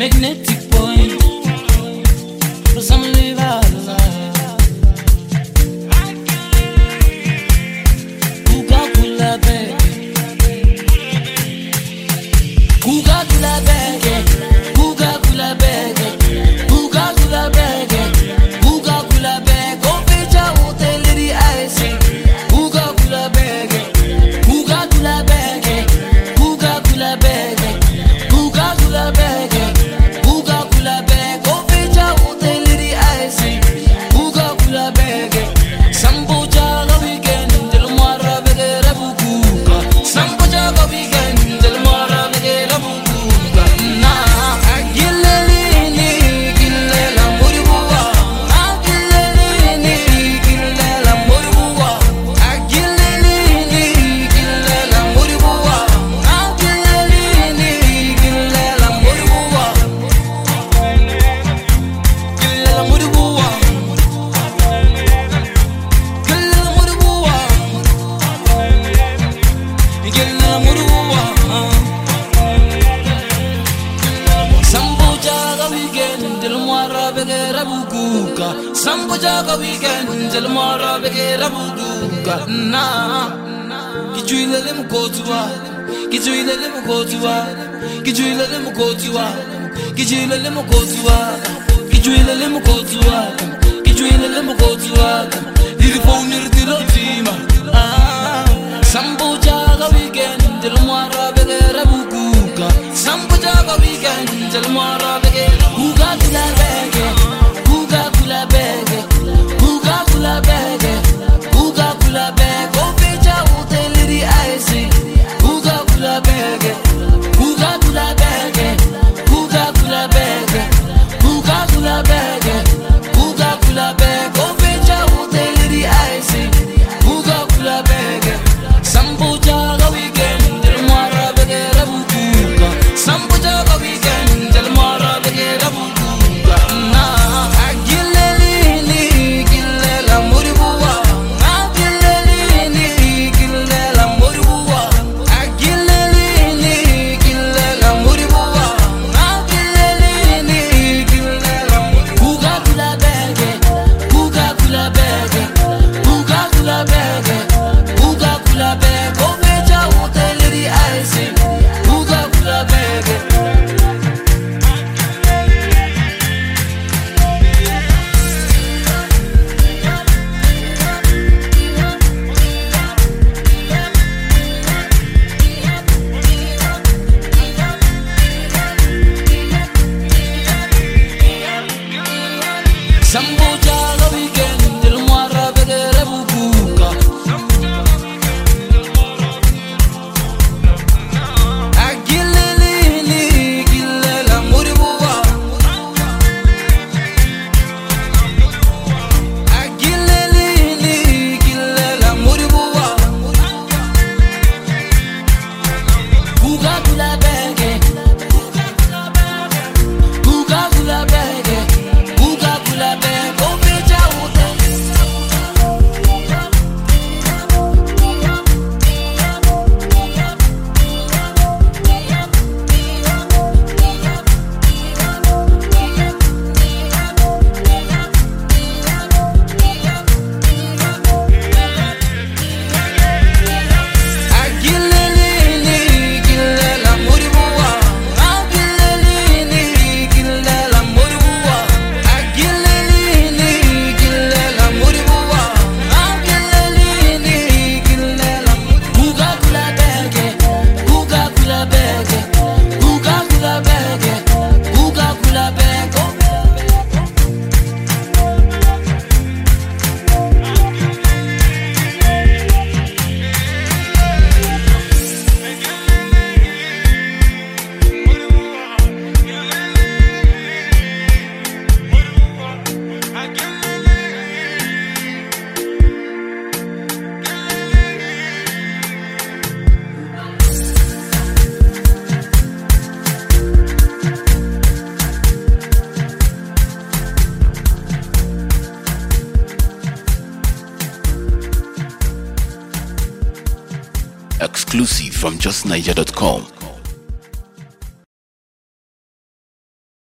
magnetic point. For some live out alive. Coca-Cola baby, Coca-Cola baby, Coca-Cola baby, Coca-Cola baby, Coca-Cola baby. Go fetch a hotel in the ice. Coca-Cola baby, Coca-Cola baby, Coca-Cola baby, Coca-Cola baby, Coca-Cola baby. Go fetch a hotel in the ice. Coca-Cola baby. Sambo jaga weekend del mara begera bukuka. Sambo jaga weekend del mara begera bukuka. Na agilelini gilela muribuwa. Agilelini gilela muribuwa. Agilelini gilela muribuwa. Agilelini gilela muribuwa. Gilela muribuwa. Sambo jaga weekend del mara begera bukuka. Na kichuile le mkotuwa, kichuile le mkotuwa, kichuile le mkotuwa, kichuile le mkotuwa, kichuile le mkotuwa, kichuile le mkotuwa. Ilifoni ritirotima. Sambo jaga weekend del mara begera bukuka. Sambo jaga weekend del mara begera bukuka. Coca-Cola baby, Coca-Cola baby, Coca-Cola baby. Go fetch a hotel in the ice. Coca-Cola baby, Coca-Cola baby, Coca-Cola baby, Coca-Cola baby, Coca-Cola baby. Go fetch a hotel in the ice. Coca-Cola baby. Sambo jaga weekend del mara begera bukuka. Sambo jaga weekend del mara begera bukuka. Sambo jaga weekend del mara begera bukuka. Agilelini gilela muribuwa. Agilelini gilela muribuwa. Coca-Cola baby, Coca-Cola baby, Coca-Cola baby. Go fetch a hotel. Agilelini gilela muribuwa. Agilelini gilela muribuwa. Agilelini gilela muribuwa. Agilelini gilela. Coca-Cola baby, Coca-Cola baby, Coca-Cola baby, Coca-Cola baby. Exclusive from justniger.com.